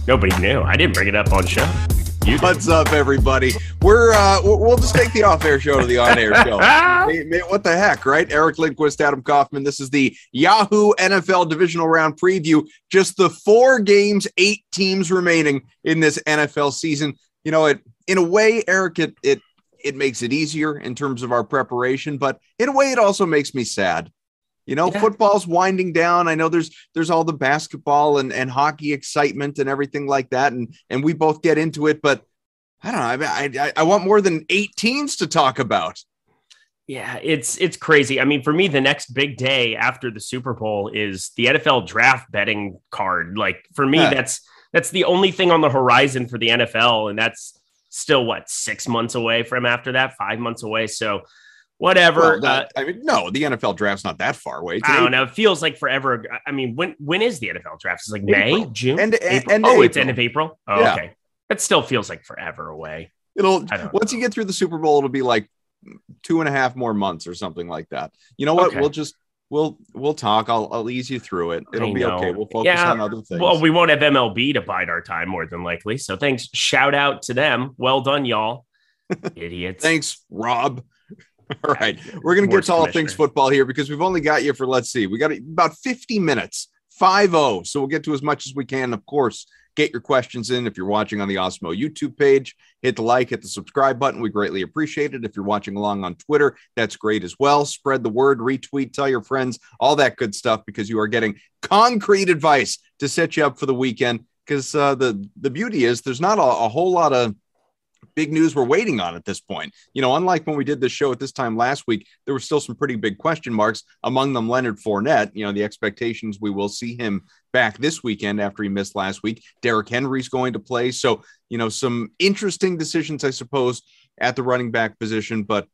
Nobody knew. I didn't bring it up on show. What's up, everybody? We'll just take the off-air show to the on-air show. Hey, what the heck, right? Eric Lindquist, Adam Kaufman. This is the Yahoo NFL Divisional Round preview. Just the 4 games, 8 teams remaining in this NFL season. You know, in a way, Eric, it makes it easier in terms of our preparation, but in a way, it also makes me sad. You know, Football's winding down. I know there's all the basketball and hockey excitement and everything like that, and we both get into it. But I don't know. I want more than 8 teams to talk about. Yeah, it's crazy. I mean, for me, the next big day after the Super Bowl is the NFL draft betting card. Like for me, that's the only thing on the horizon for the NFL, and that's still 6 months away from after that, 5 months away. So. Whatever. Well, no, the NFL draft's not that far away. I don't know. It feels like forever. I mean, when is the NFL draft? It's like May, June, April. It's end of April. Oh, yeah. Okay. That still feels like forever away. Once you get through the Super Bowl, it'll be like 2.5 more months or something like that. You know what? Okay. We'll talk. I'll ease you through it. It'll be okay. We'll focus on other things. Well, we won't have MLB to bide our time more than likely. So thanks. Shout out to them. Well done, y'all. Idiots. Thanks, Rob. All right, we're going to get to all things football here because we've only got you for, let's see, we got about 50 minutes, 5-0. So we'll get to as much as we can. Of course, get your questions in. If you're watching on the Osmo YouTube page, hit the like, hit the subscribe button. We greatly appreciate it. If you're watching along on Twitter, that's great as well. Spread the word, retweet, tell your friends, all that good stuff, because you are getting concrete advice to set you up for the weekend. Because the beauty is there's not a whole lot of big news we're waiting on at this point. You know, unlike when we did this show at this time last week, there were still some pretty big question marks, among them Leonard Fournette. You know, the expectations we will see him back this weekend after he missed last week. Derrick Henry's going to play. So, you know, some interesting decisions, I suppose, at the running back position, but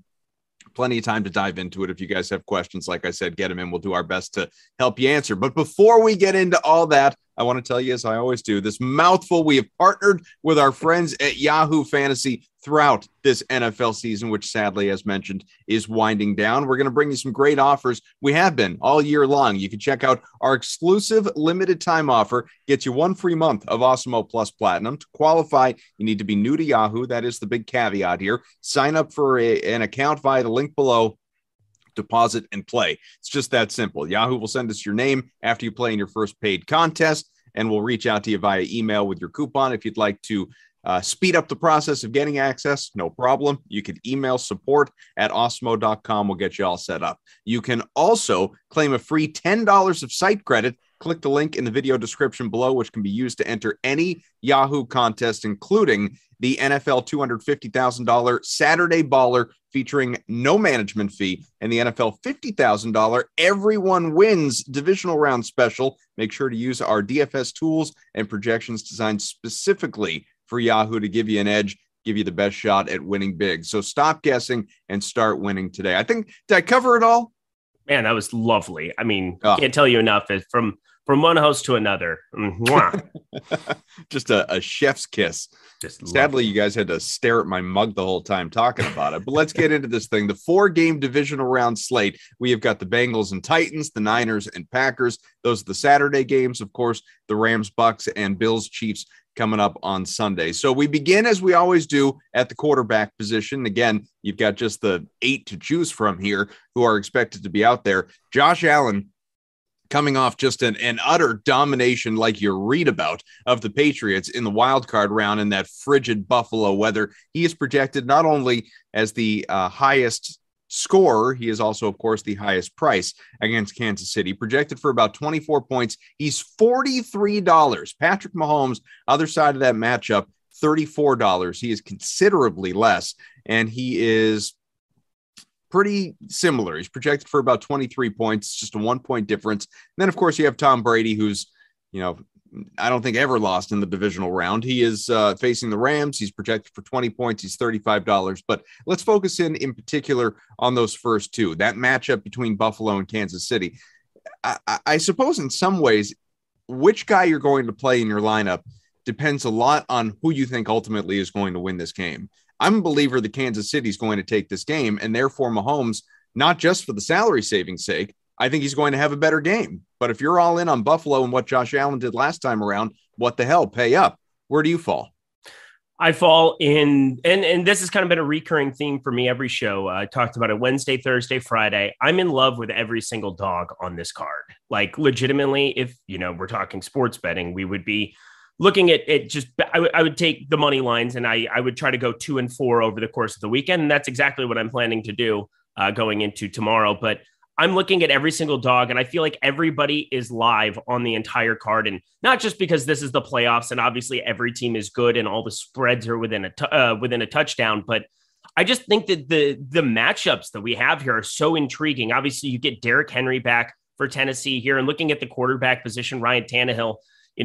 plenty of time to dive into it. If you guys have questions, like I said, get them in. We'll do our best to help you answer. But before we get into all that, I want to tell you, as I always do, this mouthful, we have partnered with our friends at Yahoo Fantasy throughout this NFL season, which sadly, as mentioned, is winding down. We're going to bring you some great offers. We have been all year long. You can check out our exclusive limited time offer. Gets you 1 free month of Osmo Plus Platinum. To qualify, you need to be new to Yahoo. That is the big caveat here. Sign up for an account via the link below. Deposit and play. It's just that simple. Yahoo will send us your name after you play in your first paid contest, and we'll reach out to you via email with your coupon. If you'd like to speed up the process of getting access, no problem. You can email support@osmo.com. We'll get you all set up. You can also claim a free $10 of site credit. Click the link in the video description below, which can be used to enter any Yahoo contest, including the NFL $250,000 Saturday Baller featuring no management fee, and the NFL $50,000 Everyone Wins divisional round special. Make sure to use our DFS tools and projections designed specifically for Yahoo to give you an edge, give you the best shot at winning big. So stop guessing and start winning today. Did I cover it all? Man, that was lovely. I mean, can't tell you enough. From one host to another. Just a chef's kiss. Sadly, you guys had to stare at my mug the whole time talking about it. But let's get into this thing. The 4-game divisional round slate. We have got the Bengals and Titans, the Niners and Packers. Those are the Saturday games. Of course, the Rams, Bucks, and Bills, Chiefs coming up on Sunday. So we begin, as we always do, at the quarterback position. Again, you've got just the 8 to choose from here who are expected to be out there. Josh Allen, coming off just an utter domination like you read about of the Patriots in the wild card round in that frigid Buffalo weather. He is projected not only as the highest scorer, he is also, of course, the highest price against Kansas City, projected for about 24 points. He's $43. Patrick Mahomes, other side of that matchup, $34. He is considerably less, and he is pretty similar. He's projected for about 23 points, just a 1-point difference. And then, of course, you have Tom Brady, who's, you know, I don't think ever lost in the divisional round. He is facing the Rams. He's projected for 20 points. He's $35. But let's focus in particular on those first two, that matchup between Buffalo and Kansas City. I suppose in some ways, which guy you're going to play in your lineup depends a lot on who you think ultimately is going to win this game. I'm a believer that Kansas City is going to take this game, and therefore Mahomes, not just for the salary saving sake, I think he's going to have a better game. But if you're all in on Buffalo and what Josh Allen did last time around, what the hell, pay up. Where do you fall? I fall in, and this has kind of been a recurring theme for me every show. I talked about it Wednesday, Thursday, Friday. I'm in love with every single dog on this card. Like legitimately, if we're talking sports betting, we would be looking at it. Just I would take the money lines and I would try to go 2 and 4 over the course of the weekend. And that's exactly what I'm planning to do going into tomorrow. But I'm looking at every single dog, and I feel like everybody is live on the entire card. And not just because this is the playoffs, and obviously every team is good and all the spreads are within a touchdown, but I just think that the matchups that we have here are so intriguing. Obviously, you get Derrick Henry back for Tennessee here, and looking at the quarterback position, Ryan Tannehill,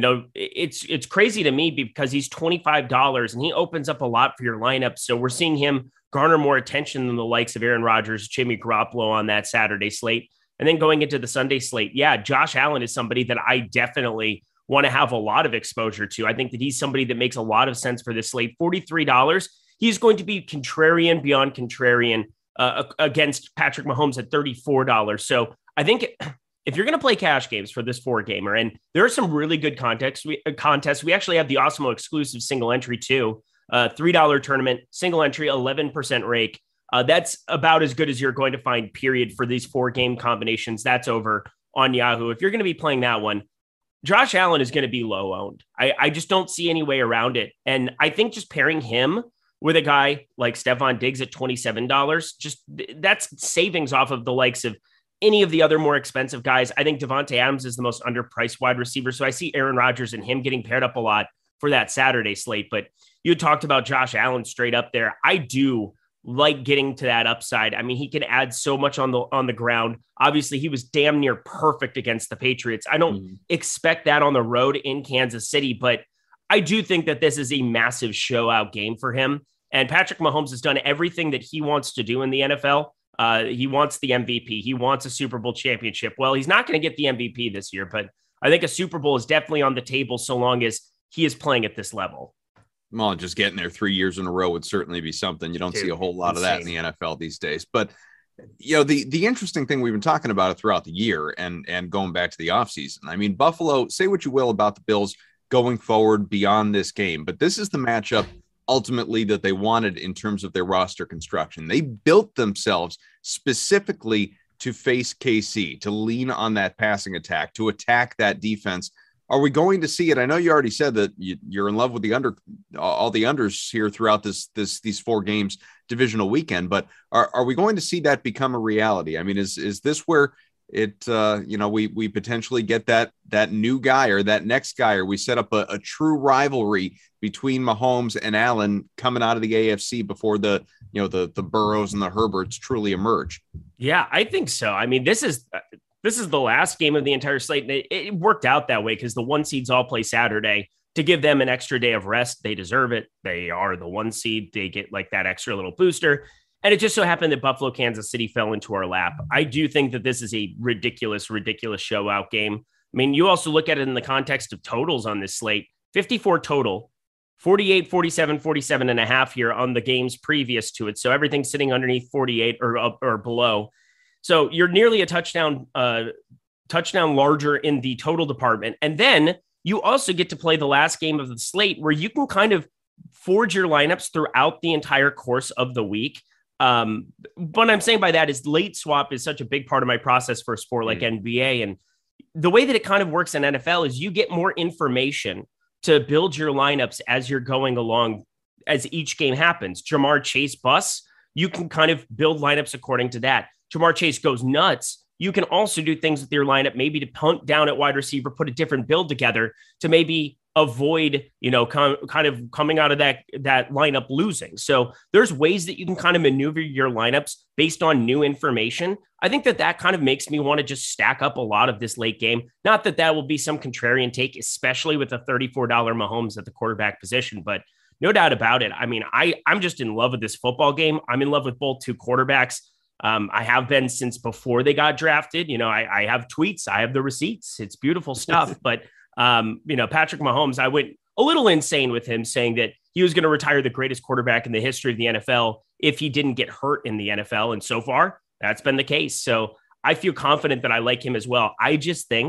it's crazy to me because he's $25 and he opens up a lot for your lineup. So we're seeing him garner more attention than the likes of Aaron Rodgers, Jimmy Garoppolo on that Saturday slate. And then going into the Sunday slate, Josh Allen is somebody that I definitely want to have a lot of exposure to. I think that he's somebody that makes a lot of sense for this slate. $43. He's going to be contrarian beyond contrarian against Patrick Mahomes at $34. So I think if you're going to play cash games for this 4-gamer, and there are some really good contests, we actually have the Awesemo exclusive single entry too. $3 tournament, single entry, 11% rake. That's about as good as you're going to find, period, for these 4-game combinations. That's over on Yahoo. If you're going to be playing that one, Josh Allen is going to be low owned. I just don't see any way around it. And I think just pairing him with a guy like Stefon Diggs at $27, just that's savings off of the likes of any of the other more expensive guys. I think Devontae Adams is the most underpriced wide receiver. So I see Aaron Rodgers and him getting paired up a lot for that Saturday slate. But you talked about Josh Allen straight up there. I do like getting to that upside. I mean, he can add so much on the ground. Obviously, he was damn near perfect against the Patriots. I don't expect that on the road in Kansas City, but I do think that this is a massive show out game for him. And Patrick Mahomes has done everything that he wants to do in the NFL. He wants the MVP. He wants a Super Bowl championship. Well, he's not going to get the MVP this year, but I think a Super Bowl is definitely on the table so long as he is playing at this level. Well, just getting there 3 years in a row would certainly be something. You don't see a whole lot of that in the NFL these days. But, the interesting thing we've been talking about it throughout the year and going back to the offseason. I mean, Buffalo, say what you will about the Bills going forward beyond this game, but this is the matchup ultimately that they wanted in terms of their roster construction. They built themselves specifically to face KC, to lean on that passing attack, to attack that defense. Are we going to see it? I know you already said that you're in love with all the unders here throughout these 4 games divisional weekend, but are we going to see that become a reality? I mean, is this where it, we potentially get that new guy or that next guy, or we set up a true rivalry between Mahomes and Allen coming out of the AFC before the Burrows and the Herberts truly emerge? Yeah, I think so. I mean, this is the last game of the entire slate. And it worked out that way because the 1 seeds all play Saturday to give them an extra day of rest. They deserve it. They are the 1 seed. They get like that extra little booster. And it just so happened that Buffalo, Kansas City fell into our lap. I do think that this is a ridiculous show out game. I mean, you also look at it in the context of totals on this slate, 54 total, 48, 47, 47 and a half here on the games previous to it. So everything's sitting underneath 48 or below. So you're nearly a touchdown larger in the total department. And then you also get to play the last game of the slate where you can kind of forge your lineups throughout the entire course of the week. What I'm saying by that is late swap is such a big part of my process for a sport like NBA. And the way that it kind of works in NFL is you get more information to build your lineups as you're going along, as each game happens. Jamar Chase busts, you can kind of build lineups according to that. Jamar Chase goes nuts, you can also do things with your lineup, maybe to punt down at wide receiver, put a different build together to maybe avoid, kind of coming out of that lineup losing. So there's ways that you can kind of maneuver your lineups based on new information. I think that kind of makes me want to just stack up a lot of this late game. Not that will be some contrarian take, especially with a $34 Mahomes at the quarterback position, but no doubt about it. I mean, I'm just in love with this football game. I'm in love with both 2 quarterbacks. I have been since before they got drafted. I have tweets, I have the receipts. It's beautiful stuff. But, Patrick Mahomes, I went a little insane with him saying that he was going to retire the greatest quarterback in the history of the NFL if he didn't get hurt in the NFL. And so far, that's been the case. So I feel confident that I like him as well. I just think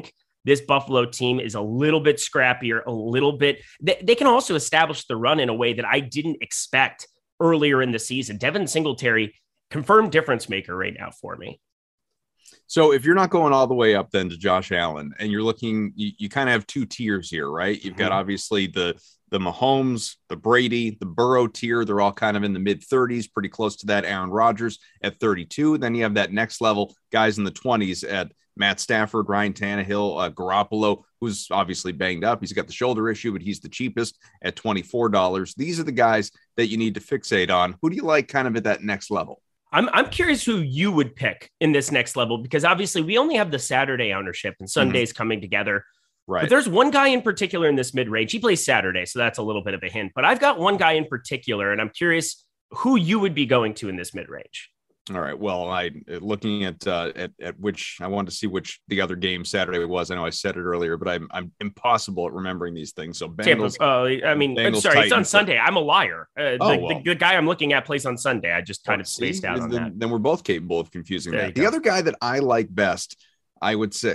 this Buffalo team is a little bit scrappier, a little bit. They can also establish the run in a way that I didn't expect earlier in the season. Devin Singletary, confirmed difference maker right now for me. So if you're not going all the way up then to Josh Allen and you're looking, you kind of have two tiers here, right? You've got obviously the Mahomes, the Brady, the Burrow tier. They're all kind of in the mid 30s, pretty close to that. Aaron Rodgers at 32. Then you have that next level guys in the 20s at Matt Stafford, Ryan Tannehill, Garoppolo, who's obviously banged up. He's got the shoulder issue, but he's the cheapest at $24. These are the guys that you need to fixate on. Who do you like kind of at that next level? I'm curious who you would pick in this next level, because obviously we only have the Saturday ownership and Sundays coming together. Right. But there's one guy in particular in this mid-range. He plays Saturday, so that's a little bit of a hint. But I've got one guy in particular, and I'm curious who you would be going to in this mid-range. All right. Well, looking at which I wanted to see which the other game Saturday was. I know I said it earlier, but I'm impossible at remembering these things. So Bengals. I'm sorry, Titans, it's on Sunday. I'm a liar. The guy I'm looking at plays on Sunday. I just kind of spaced out on that. Then we're both capable of confusing that. The other guy that I like best, I would say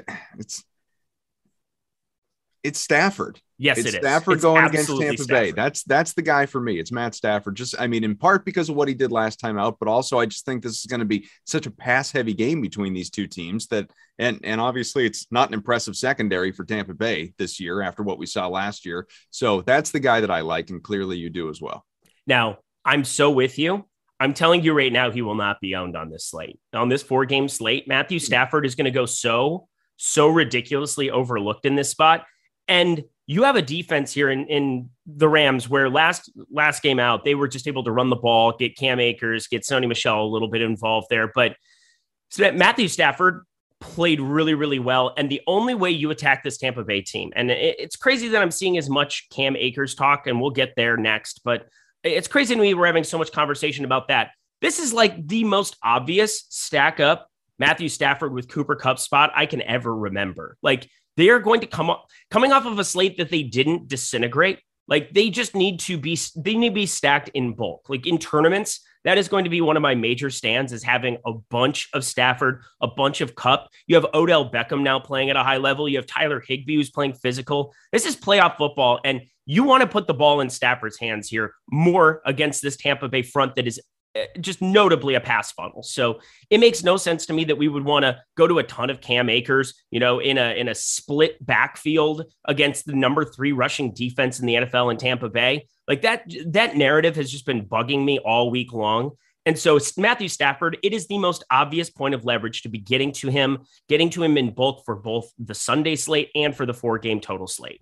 it's Stafford. Yes, it's it is. Stafford it's going against Tampa Stafford. Bay. That's the guy for me. It's Matt Stafford. In part because of what he did last time out, but also I just think this is going to be such a pass-heavy game between these two teams that, and obviously it's not an impressive secondary for Tampa Bay this year after what we saw last year. So that's the guy that I like, and clearly you do as well. Now, I'm so with you. I'm telling you right now, he will not be owned on this slate. On this 4-game slate, Matthew Stafford is going to go so ridiculously overlooked in this spot. And you have a defense here in the Rams where last game out, they were just able to run the ball, get Cam Akers, get Sony Michel a little bit involved there. But Matthew Stafford played really, really well. And the only way you attack this Tampa Bay team, and it's crazy that I'm seeing as much Cam Akers talk, and we'll get there next, but it's crazy to me we're having so much conversation about that. This is like the most obvious stack up Matthew Stafford with Cooper Kupp spot I can ever remember. Like, they are going to coming off of a slate that they didn't disintegrate. Like, they need to be stacked in bulk. Like, in tournaments, that is going to be one of my major stands, is having a bunch of Stafford, a bunch of Kupp. You have Odell Beckham now playing at a high level. You have Tyler Higbee who's playing physical. This is playoff football, and you want to put the ball in Stafford's hands here more against this Tampa Bay front that is just notably a pass funnel. So it makes no sense to me that we would want to go to a ton of Cam Akers, in a split backfield against the number 3 rushing defense in the NFL in Tampa Bay. Like, that narrative has just been bugging me all week long. And so Matthew Stafford, it is the most obvious point of leverage to be getting to him in bulk for both the Sunday slate and for the 4-game total slate.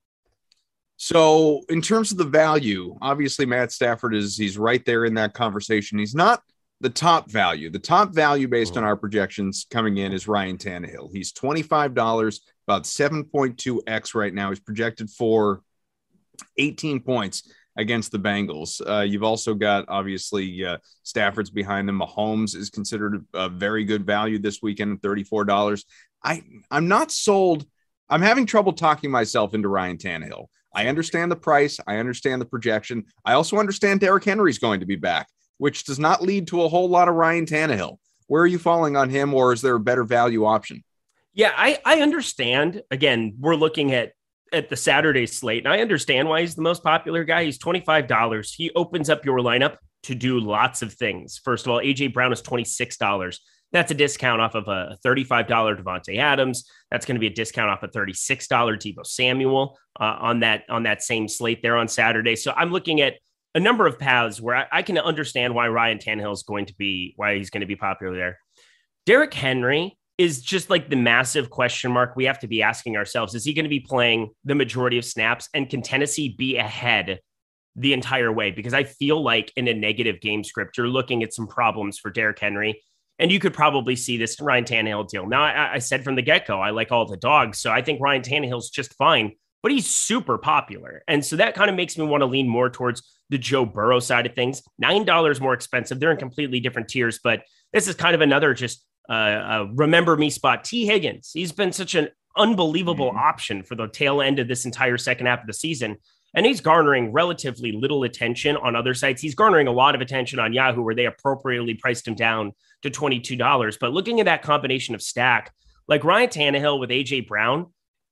So in terms of the value, obviously Matt Stafford he's right there in that conversation. He's not the top value. The top value based on our projections coming in is Ryan Tannehill. He's $25, about 7.2x right now. He's projected for 18 points against the Bengals. You've also got, obviously, Stafford's behind them. Mahomes is considered a very good value this weekend at $34. I'm not sold. I'm having trouble talking myself into Ryan Tannehill. I understand the price. I understand the projection. I also understand Derrick Henry's going to be back, which does not lead to a whole lot of Ryan Tannehill. Where are you falling on him, or is there a better value option? Yeah, I understand. Again, we're looking at the Saturday slate, and I understand why he's the most popular guy. He's $25. He opens up your lineup to do lots of things. First of all, A.J. Brown is $26. That's a discount off of a $35 Devontae Adams. That's going to be a discount off a $36 Deebo Samuel on that same slate there on Saturday. So I'm looking at a number of paths where I can understand why Ryan Tannehill is going to be popular there. Derrick Henry is just like the massive question mark we have to be asking ourselves. Is he going to be playing the majority of snaps, and can Tennessee be ahead the entire way? Because I feel like in a negative game script, you're looking at some problems for Derrick Henry. And you could probably see this Ryan Tannehill deal. Now, I said from the get-go, I like all the dogs. So I think Ryan Tannehill's just fine, but he's super popular. And so that kind of makes me want to lean more towards the Joe Burrow side of things. $9 more expensive. They're in completely different tiers, but this is kind of another just remember me spot. T. Higgins, he's been such an unbelievable option for the tail end of this entire second half of the season. And he's garnering relatively little attention on other sites. He's garnering a lot of attention on Yahoo, where they appropriately priced him down to $22. But looking at that combination of stack, like Ryan Tannehill with A.J. Brown,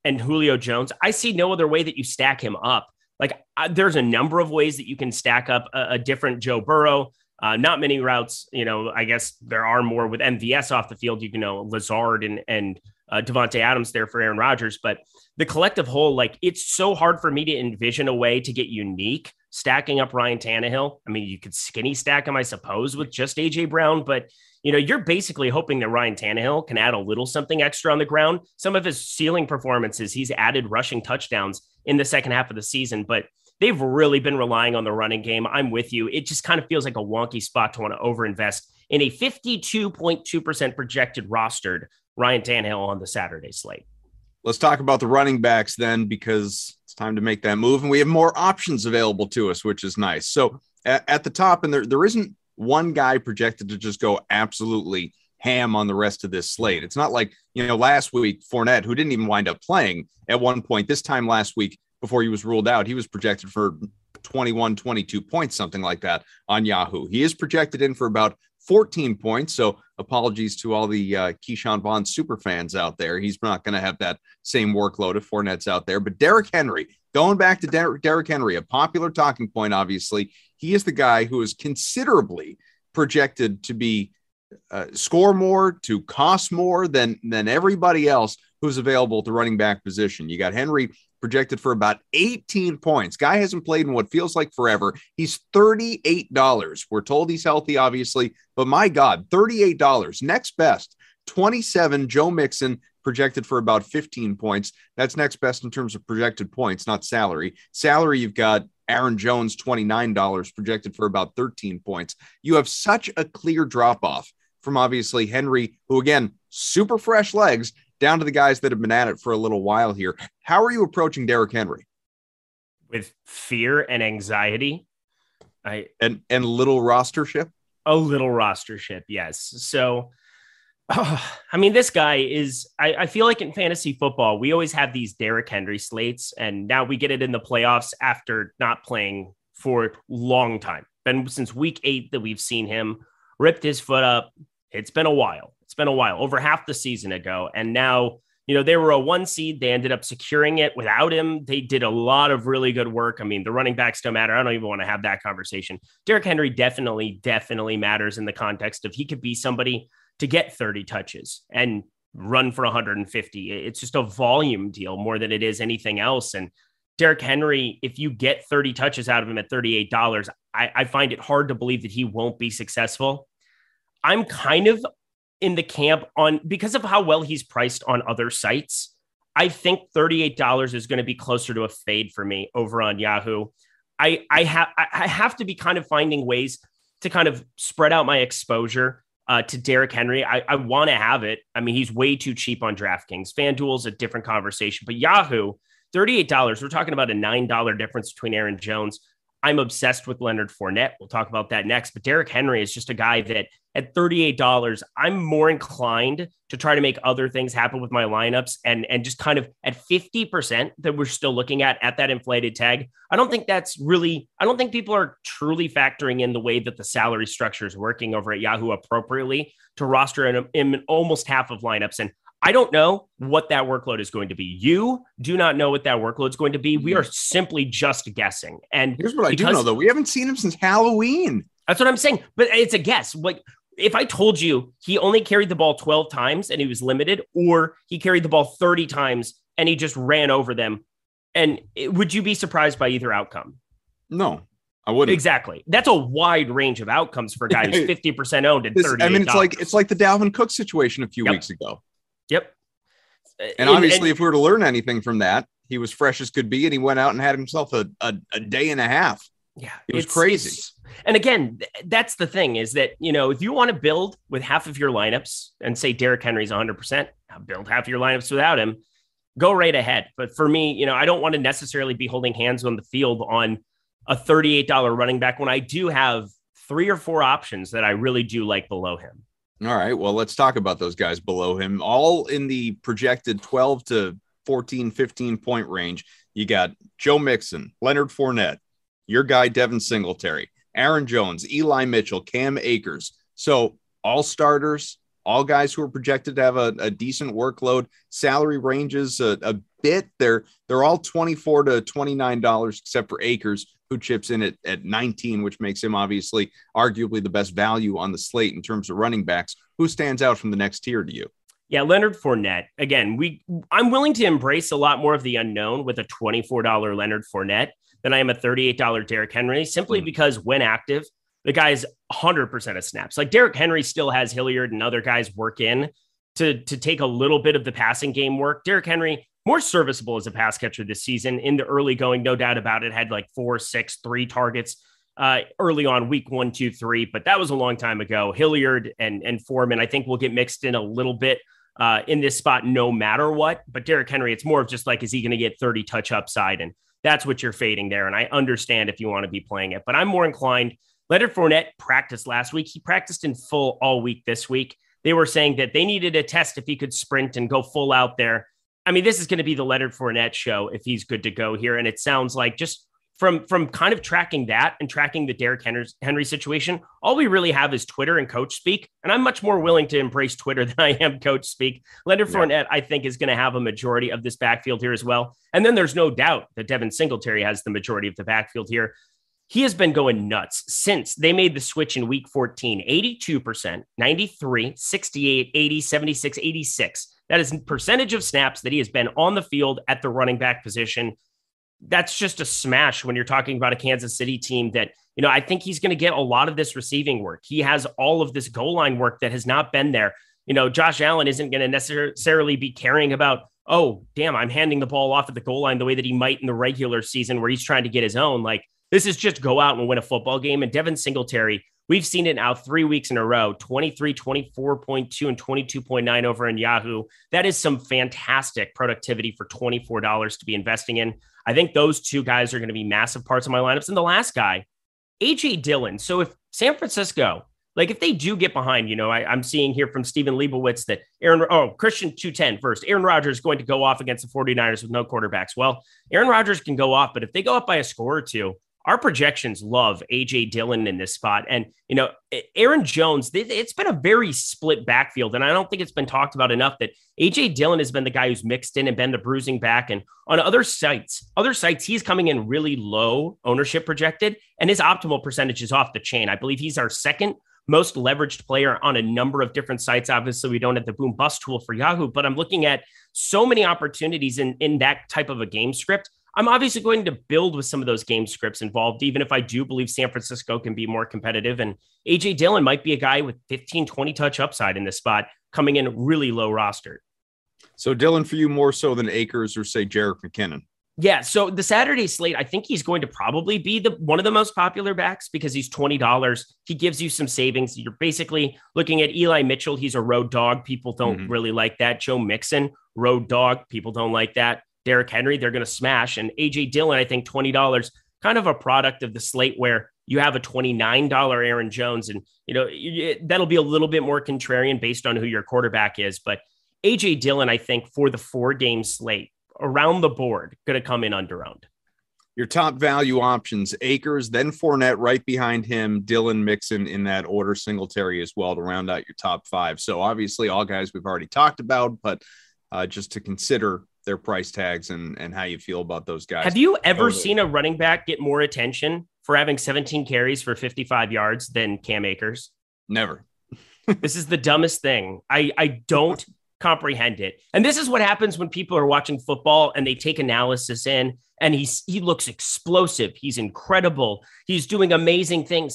and Julio Jones, I see no other way that you stack him up. Like there's a number of ways that you can stack up a different Joe Burrow. Not many routes, I guess there are more with MVS off the field. You can know Lazard and Devontae Adams there for Aaron Rodgers, but the collective whole, like it's so hard for me to envision a way to get unique stacking up Ryan Tannehill. I mean, you could skinny stack him, I suppose, with just AJ Brown, but you're basically hoping that Ryan Tannehill can add a little something extra on the ground. Some of his ceiling performances, he's added rushing touchdowns in the second half of the season, but they've really been relying on the running game. I'm with you. It just kind of feels like a wonky spot to want to overinvest in a 52.2% projected rostered Ryan Tannehill on the Saturday slate. Let's talk about the running backs then, because it's time to make that move. And we have more options available to us, which is nice. So at the top, and there isn't one guy projected to just go absolutely ham on the rest of this slate. It's not like, last week, Fournette, who didn't even wind up playing at one point this time last week before he was ruled out, he was projected for 21, 22 points, something like that on Yahoo. He is projected in for about 14 points. So apologies to all the Keyshawn Vaughn super fans out there. He's not going to have that same workload if Fournette's out there. But Derrick Henry, going back to Derrick Henry, a popular talking point, obviously, he is the guy who is considerably projected to be score more, to cost more than everybody else who's available at the running back position. You got Henry projected for about 18 points. Guy hasn't played in what feels like forever. He's $38. We're told he's healthy, obviously, but my God, $38. Next best, 27, Joe Mixon, projected for about 15 points. That's next best in terms of projected points, not salary. Salary, you've got Aaron Jones, $29, projected for about 13 points. You have such a clear drop-off from obviously Henry, who again, super fresh legs, down to the guys that have been at it for a little while here. How are you approaching Derrick Henry? With fear and anxiety. And little rostership? A little rostership, yes. So, this guy is, I feel like in fantasy football, we always have these Derrick Henry slates, and now we get it in the playoffs after not playing for a long time. Been since week 8 that we've seen him ripped his foot up. It's been a while. Over half the season ago. And now, they were a 1 seed. They ended up securing it without him. They did a lot of really good work. I mean, the running backs don't matter. I don't even want to have that conversation. Derrick Henry definitely matters in the context of he could be somebody to get 30 touches and run for 150. It's just a volume deal more than it is anything else. And Derrick Henry, if you get 30 touches out of him at $38, I find it hard to believe that he won't be successful. I'm kind of in the camp on, because of how well he's priced on other sites, I think $38 is going to be closer to a fade for me over on Yahoo. I have to be kind of finding ways to kind of spread out my exposure to Derrick Henry. I want to have it. I mean, he's way too cheap on DraftKings. FanDuel's a different conversation, but Yahoo, $38. We're talking about a $9 difference between Aaron Jones. I'm obsessed with Leonard Fournette. We'll talk about that next. But Derrick Henry is just a guy that at $38, I'm more inclined to try to make other things happen with my lineups and just kind of at 50% that we're still looking at that inflated tag. I don't think people are truly factoring in the way that the salary structure is working over at Yahoo appropriately to roster in almost half of lineups. And I don't know what that workload is going to be. You do not know what that workload is going to be. We are simply just guessing. And here's what I do know, though. We haven't seen him since Halloween. That's what I'm saying. But it's a guess. Like, if I told you he only carried the ball 12 times and he was limited, or he carried the ball 30 times and he just ran over them, would you be surprised by either outcome? No, I wouldn't. Exactly. That's a wide range of outcomes for a guy who's 50% owned at $38. I mean, it's like the Dalvin Cook situation a few weeks ago. Yep. And obviously, if we were to learn anything from that, he was fresh as could be, and he went out and had himself a day and a half. Yeah, it was crazy. And again, that's the thing is that, if you want to build with half of your lineups and say Derrick Henry's 100%, build half of your lineups without him, go right ahead. But for me, I don't want to necessarily be holding hands on the field on a $38 running back when I do have 3 or 4 options that I really do like below him. All right, well, let's talk about those guys below him, all in the projected 12 to 14, 15 point range. You got Joe Mixon, Leonard Fournette, your guy, Devin Singletary, Aaron Jones, Eli Mitchell, Cam Akers. So all starters, all guys who are projected to have a decent workload. Salary ranges a bit. They're all $24 to $29, except for Akers, who chips in at 19, which makes him obviously arguably the best value on the slate in terms of running backs. Who stands out from the next tier to you? Yeah, Leonard Fournette. Again, I'm willing to embrace a lot more of the unknown with a $24 Leonard Fournette than I am a $38 Derrick Henry, simply because when active, the guy's 100% of snaps. Like Derrick Henry still has Hilliard and other guys work in to take a little bit of the passing game work. Derrick Henry, more serviceable as a pass catcher this season in the early going, no doubt about it, had like 4, 6, 3 targets early on week 1, 2, 3, but that was a long time ago. Hilliard and Foreman, I think will get mixed in a little bit in this spot, no matter what, but Derrick Henry, it's more of just like, is he going to get 30 touch upside? And that's what you're fading there. And I understand if you want to be playing it, but I'm more inclined. Leonard Fournette practiced last week. He practiced in full all week this week. They were saying that they needed a test if he could sprint and go full out there. I mean, this is going to be the Leonard Fournette show if he's good to go here. And it sounds like just from kind of tracking that and tracking the Derrick Henry situation, all we really have is Twitter and coach speak. And I'm much more willing to embrace Twitter than I am coach speak. Leonard Fournette, I think, is going to have a majority of this backfield here as well. And then there's no doubt that Devin Singletary has the majority of the backfield here. He has been going nuts since they made the switch in week 14, 82%, 93, 68, 80, 76, 86. That is percentage of snaps that he has been on the field at the running back position. That's just a smash when you're talking about a Kansas City team that, I think he's going to get a lot of this receiving work. He has all of this goal line work that has not been there. Josh Allen isn't going to necessarily be caring about, oh, damn, I'm handing the ball off at the goal line the way that he might in the regular season where he's trying to get his own. Like, this is just go out and win a football game. And Devin Singletary, we've seen it now 3 weeks in a row, 23, 24.2 and 22.9 over in Yahoo. That is some fantastic productivity for $24 to be investing in. I think those two guys are going to be massive parts of my lineups. And the last guy, A.J. Dillon. So if San Francisco, if they do get behind, I'm seeing here from Stephen Leibowitz that Christian 210 first. Aaron Rodgers is going to go off against the 49ers with no quarterbacks. Well, Aaron Rodgers can go off, but if they go up by a score or two, our projections love A.J. Dillon in this spot. And, Aaron Jones, it's been a very split backfield. And I don't think it's been talked about enough that A.J. Dillon has been the guy who's mixed in and been the bruising back. And on other sites, he's coming in really low ownership projected, and his optimal percentage is off the chain. I believe he's our second most leveraged player on a number of different sites. Obviously, we don't have the boom bust tool for Yahoo, but I'm looking at so many opportunities in that type of a game script. I'm obviously going to build with some of those game scripts involved, even if I do believe San Francisco can be more competitive. And A.J. Dillon might be a guy with 15, 20 touch upside in this spot, coming in really low rostered. So Dillon for you more so than Akers or say Jerick McKinnon? Yeah. So the Saturday slate, I think he's going to probably be one of the most popular backs because he's $20. He gives you some savings. You're basically looking at Eli Mitchell. He's a road dog. People don't really like that. Joe Mixon, road dog. People don't like that. Derrick Henry, they're going to smash. And A.J. Dillon, I think $20, kind of a product of the slate where you have a $29 Aaron Jones. And, that'll be a little bit more contrarian based on who your quarterback is. But A.J. Dillon, I think for the 4-game slate around the board, going to come in under-owned. Your top value options, Akers, then Fournette right behind him, Dillon, Mixon in that order, Singletary as well to round out your top 5. So obviously all guys we've already talked about, but just to consider their price tags and how you feel about those guys. Have you ever seen a running back get more attention for having 17 carries for 55 yards than Cam Akers? Never. This is the dumbest thing. I don't comprehend it. And this is what happens when people are watching football and they take analysis in and he looks explosive. He's incredible. He's doing amazing things.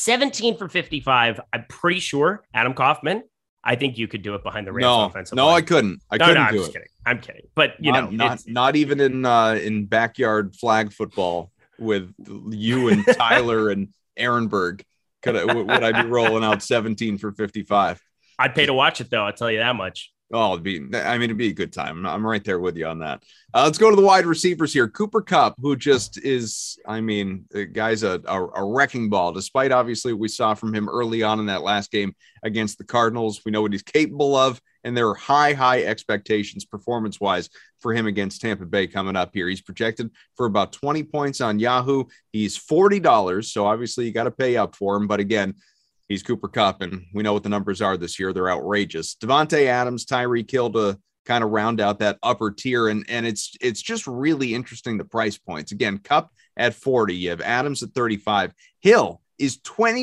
17 for 55. I'm pretty sure Adam Kaufman, I think you could do it behind the Rams offensive line. I couldn't. I'm just kidding. I'm kidding. But not even in backyard flag football with you and Tyler and Ehrenberg. Would I be rolling out 17 for 55? I'd pay to watch it though. I'll tell you that much. Oh, it'd be a good time. I'm right there with you on that. Let's go to the wide receivers here. Cooper Kupp, who just is, the guy's a wrecking ball, despite obviously what we saw from him early on in that last game against the Cardinals. We know what he's capable of, and there are high expectations performance-wise for him against Tampa Bay coming up here. He's projected for about 20 points on Yahoo. He's $40, so obviously you got to pay up for him. But again, He's Cooper Kupp, and we know what the numbers are this year. They're outrageous. Davante Adams, Tyreek Hill to kind of round out that upper tier. And it's just really interesting, the price points. Again, Kupp at 40, you have Adams at 35. Hill is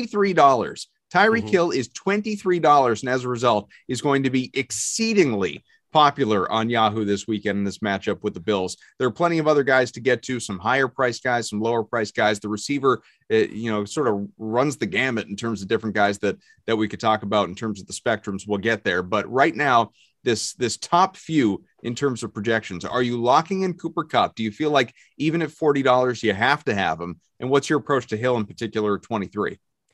$23. Tyreek Hill is $23, and as a result is going to be exceedingly popular on Yahoo this weekend in this matchup with the Bills. There are plenty of other guys to get to, some higher price guys, some lower price guys. The receiver, sort of runs the gamut in terms of different guys that we could talk about in terms of the spectrums. We'll get there. But right now, this top few in terms of projections, are you locking in Cooper Kupp? Do you feel like even at $40, you have to have him? And what's your approach to Hill in particular at 23?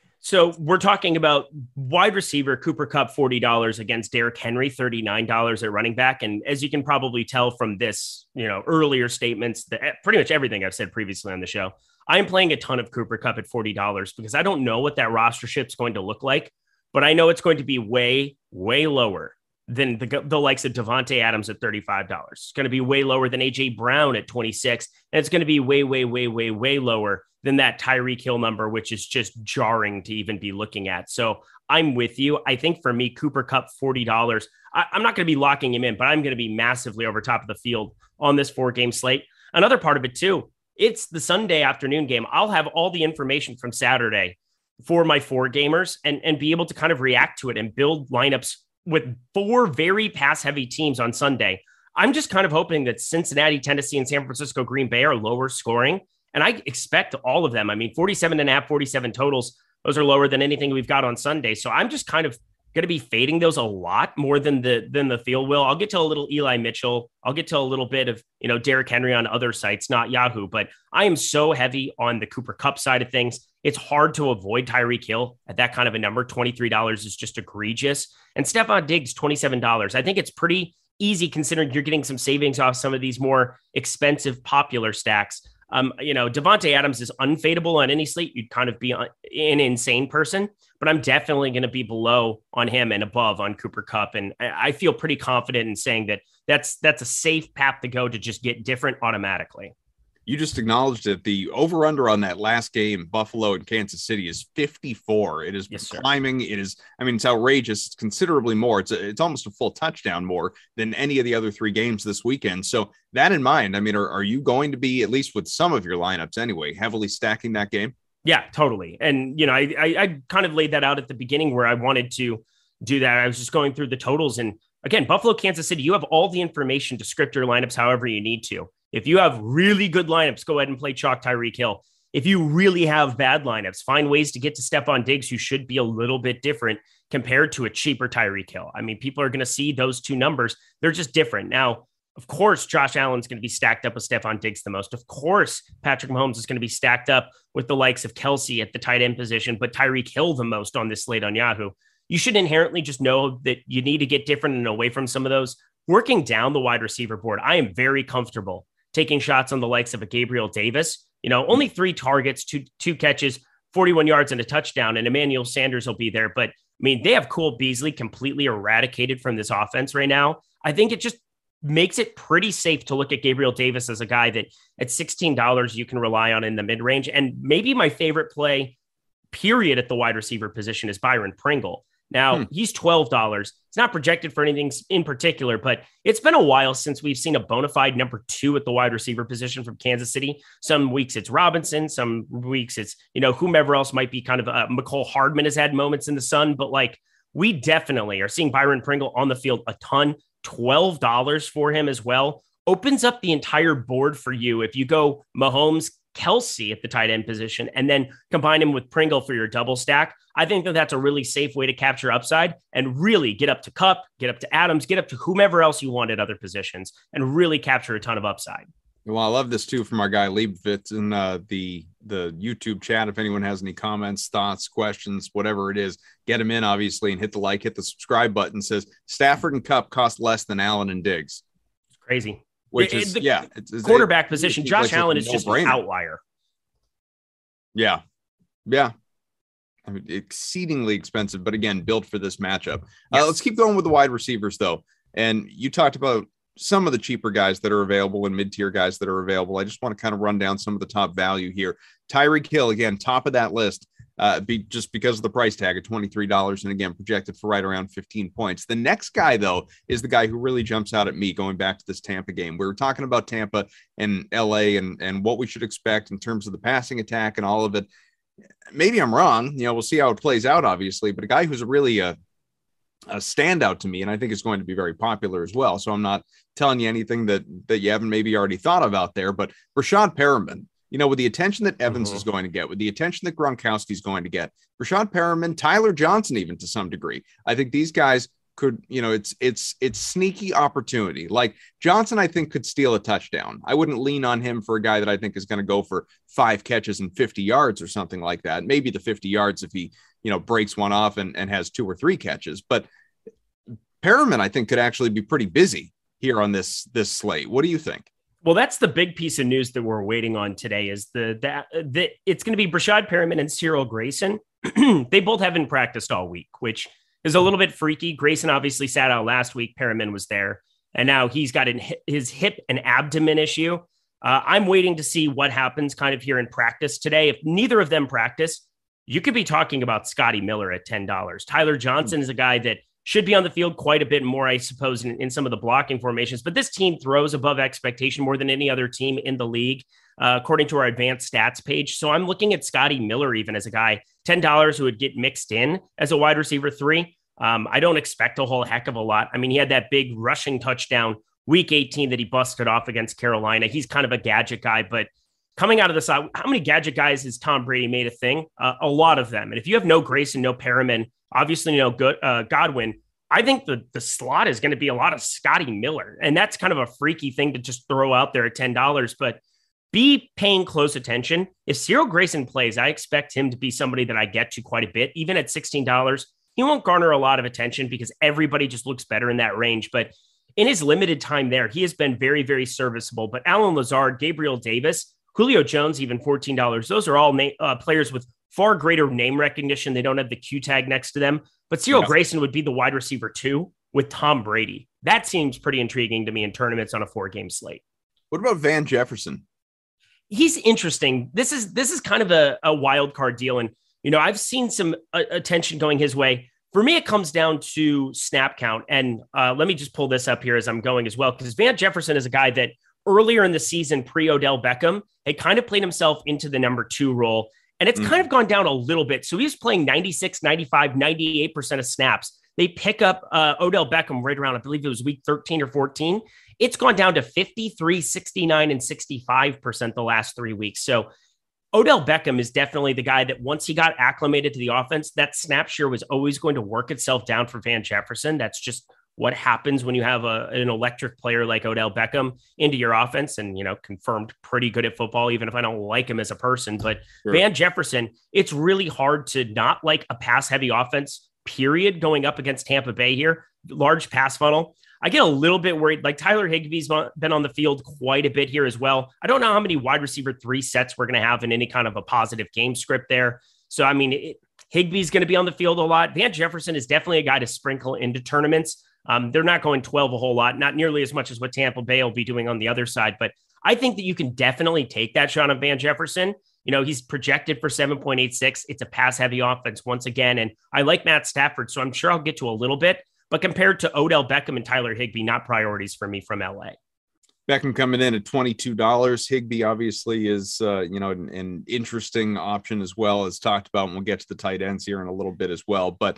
So we're talking about wide receiver Cooper Kupp, $40 against Derrick Henry, $39 at running back. And as you can probably tell from this, earlier statements, pretty much everything I've said previously on the show, I am playing a ton of Cooper Kupp at $40 because I don't know what that rostership is going to look like, but I know it's going to be way, way lower than the likes of Davante Adams at $35. It's going to be way lower than AJ Brown at 26. And it's going to be way, way, way, way, way lower than that Tyreek Hill number, which is just jarring to even be looking at. So I'm with you. I think for me, Cooper Kupp, $40. I'm not going to be locking him in, but I'm going to be massively over top of the field on this 4-game slate. Another part of it too, it's the Sunday afternoon game. I'll have all the information from Saturday for my 4-gamers and be able to kind of react to it and build lineups with 4 very pass-heavy teams on Sunday. I'm just kind of hoping that Cincinnati, Tennessee, and San Francisco, Green Bay are lower scoring. And I expect all of them. I mean, 47.5, 47 totals. Those are lower than anything we've got on Sunday. So I'm just kind of going to be fading those a lot more than the field will. I'll get to a little Eli Mitchell. I'll get to a little bit of, Derrick Henry on other sites, not Yahoo. But I am so heavy on the Cooper Kupp side of things. It's hard to avoid Tyreek Hill at that kind of a number. $23 is just egregious. And Stephon Diggs, $27. I think it's pretty easy considering you're getting some savings off some of these more expensive, popular stacks. Davante Adams is unfadable on any slate. You'd kind of be an insane person, but I'm definitely going to be below on him and above on Cooper Kupp. And I feel pretty confident in saying that that's a safe path to go to just get different automatically. You just acknowledged it. The over-under on that last game, Buffalo and Kansas City, is 54. It is climbing. It is, it's outrageous. It's considerably more. It's almost a full touchdown more than any of the other 3 games this weekend. So that in mind, are you going to be, at least with some of your lineups anyway, heavily stacking that game? Yeah, totally. And, I kind of laid that out at the beginning where I wanted to do that. I was just going through the totals. And again, Buffalo, Kansas City, you have all the information to script your lineups however you need to. If you have really good lineups, go ahead and play chalk Tyreek Hill. If you really have bad lineups, find ways to get to Stephon Diggs, who should be a little bit different compared to a cheaper Tyreek Hill. People are going to see those 2 numbers. They're just different. Now, of course, Josh Allen's going to be stacked up with Stephon Diggs the most. Of course, Patrick Mahomes is going to be stacked up with the likes of Kelsey at the tight end position, but Tyreek Hill the most on this slate on Yahoo. You should inherently just know that you need to get different and away from some of those. Working down the wide receiver board, I am very comfortable taking shots on the likes of a Gabriel Davis. Only 3 targets, two catches, 41 yards and a touchdown, and Emmanuel Sanders will be there. But they have Cole Beasley completely eradicated from this offense right now. I think it just makes it pretty safe to look at Gabriel Davis as a guy that at $16 you can rely on in the mid-range. And maybe my favorite play, period, at the wide receiver position is Byron Pringle. Now, he's $12. It's not projected for anything in particular, but it's been a while since we've seen a bona fide number 2 at the wide receiver position from Kansas City. Some weeks it's Robinson, some weeks it's, whomever else might be kind of McCole Hardman has had moments in the sun, but we definitely are seeing Byron Pringle on the field a ton. $12 for him as well opens up the entire board for you. If you go Mahomes, Kelsey at the tight end position, and then combine him with Pringle for your double stack, I think that that's a really safe way to capture upside and really get up to Kupp, get up to Adams, get up to whomever else you want at other positions and really capture a ton of upside. Well, I love this too from our guy Leibovitz in the YouTube chat. If anyone has any comments, thoughts, questions, whatever it is, get them in, obviously, and hit the like, hit the subscribe button. Says Stafford and Kupp cost less than Allen and Diggs. It's crazy. Which is, it's quarterback position. Josh Allen is just an outlier. Yeah. Exceedingly expensive, but again, built for this matchup. Yes. Let's keep going with the wide receivers, though. And you talked about some of the cheaper guys that are available and mid-tier guys that are available. I just want to kind of run down some of the top value here. Tyreek Hill, again, top of that list. just because of the price tag at $23, and again, projected for right around 15 points. The next guy, though, is the guy who really jumps out at me going back to this Tampa game. We were talking about Tampa and LA and what we should expect in terms of the passing attack and all of it. Maybe I'm wrong. We'll see how it plays out, obviously, but a guy who's really a standout to me, and I think is going to be very popular as well. So I'm not telling you anything that you haven't maybe already thought of out there, but Breshad Perriman, with the attention that Evans is going to get, with the attention that Gronkowski is going to get, Breshad Perriman, Tyler Johnson, even to some degree, I think these guys could, it's sneaky opportunity. Like Johnson, I think could steal a touchdown. I wouldn't lean on him for a guy that I think is going to go for 5 catches and 50 yards or something like that. Maybe the 50 yards if he, breaks one off and has 2 or 3 catches. But Perriman, I think, could actually be pretty busy here on this slate. What do you think? Well, that's the big piece of news that we're waiting on today is that it's going to be Breshad Perriman and Cyril Grayson. They both haven't practiced all week, which is a little bit freaky. Grayson obviously sat out last week. Perriman was there, and now he's got his hip and abdomen issue. I'm waiting to see what happens kind of here in practice today. If neither of them practice, you could be talking about Scotty Miller at $10. Tyler Johnson is a guy that should be on the field quite a bit more, I suppose, in some of the blocking formations. But this team throws above expectation more than any other team in the league, according to our advanced stats page. So I'm looking at Scotty Miller even as a guy, $10 who would get mixed in as a wide receiver 3. I don't expect a whole heck of a lot. I mean, he had that big rushing touchdown week 18 that he busted off against Carolina. He's kind of a gadget guy, but coming out of the side, how many gadget guys has Tom Brady made a thing? A lot of them. And if you have no Grayson, no Perriman, obviously no Godwin, I think the slot is going to be a lot of Scotty Miller. And that's kind of a freaky thing to just throw out there at $10, but be paying close attention. If Cyril Grayson plays, I expect him to be somebody that I get to quite a bit. Even at $16, he won't garner a lot of attention because everybody just looks better in that range. But in his limited time there, he has been very, very serviceable. But Allen Lazard, Gabriel Davis, Julio Jones, even $14. Those are all players with far greater name recognition. They don't have the Q tag next to them. But Cyril Grayson would be the wide receiver 2 with Tom Brady. That seems pretty intriguing to me in tournaments on a 4-game slate. What about Van Jefferson? He's interesting. This is kind of a wild card deal. And, I've seen some attention going his way. For me, it comes down to snap count. And let me just pull this up here as I'm going as well, because Van Jefferson is a guy that earlier in the season, pre-Odell Beckham, had kind of played himself into the number 2 role. And it's kind of gone down a little bit. So he's playing 96, 95, 98% of snaps. They pick up Odell Beckham right around, I believe it was week 13 or 14. It's gone down to 53, 69, and 65% the last 3 weeks. So Odell Beckham is definitely the guy that once he got acclimated to the offense, that snap share was always going to work itself down for Van Jefferson. That's just what happens when you have an electric player like Odell Beckham into your offense and, confirmed pretty good at football, even if I don't like him as a person. But sure. Van Jefferson, it's really hard to not like a pass heavy offense, period, going up against Tampa Bay here. Large pass funnel. I get a little bit worried. Like Tyler Higbee's been on the field quite a bit here as well. I don't know how many wide receiver 3 sets we're going to have in any kind of a positive game script there. So, I mean, Higbee's going to be on the field a lot. Van Jefferson is definitely a guy to sprinkle into tournaments. They're not going 12 a whole lot, not nearly as much as what Tampa Bay will be doing on the other side. But I think that you can definitely take that shot on Van Jefferson. He's projected for 7.86. It's a pass heavy offense once again. And I like Matt Stafford, so I'm sure I'll get to a little bit. But compared to Odell Beckham and Tyler Higbee, not priorities for me from LA. Beckham coming in at $22. Higbee obviously is, an interesting option as well as talked about. And we'll get to the tight ends here in a little bit as well. But